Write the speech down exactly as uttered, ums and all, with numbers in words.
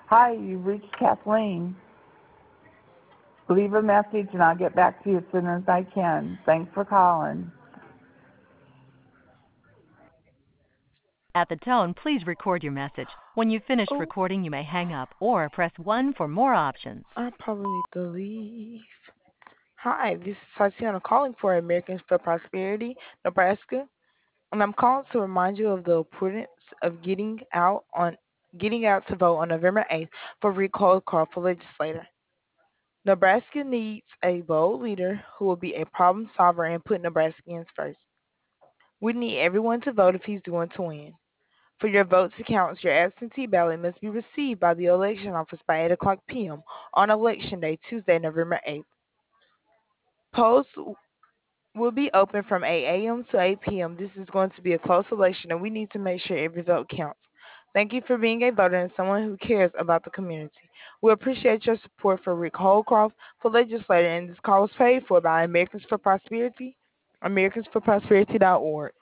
Hi, you've reached Kathleen. Leave a message and I'll get back to you as soon as I can. Thanks for calling. At the tone, please record your message. When you've finished Oh, recording, you may hang up or press one for more options. I probably need to leave. Hi, this is Tatiana calling for Americans for Prosperity, Nebraska, and I'm calling to remind you of the importance of getting out on getting out to vote on November eighth for Rick Holcroft for legislator. Nebraska needs a bold leader who will be a problem solver and put Nebraskans first. We need everyone to vote if he's going to win. For your vote to count, your absentee ballot must be received by the election office by eight o'clock p.m. on Election Day, Tuesday, November eighth. Polls will be open from eight a.m. to eight p.m. This is going to be a close election, and we need to make sure every vote counts. Thank you for being a voter and someone who cares about the community. We appreciate your support for Rick Holcroft for legislator, and this call was paid for by Americans for Prosperity, americans for prosperity dot org.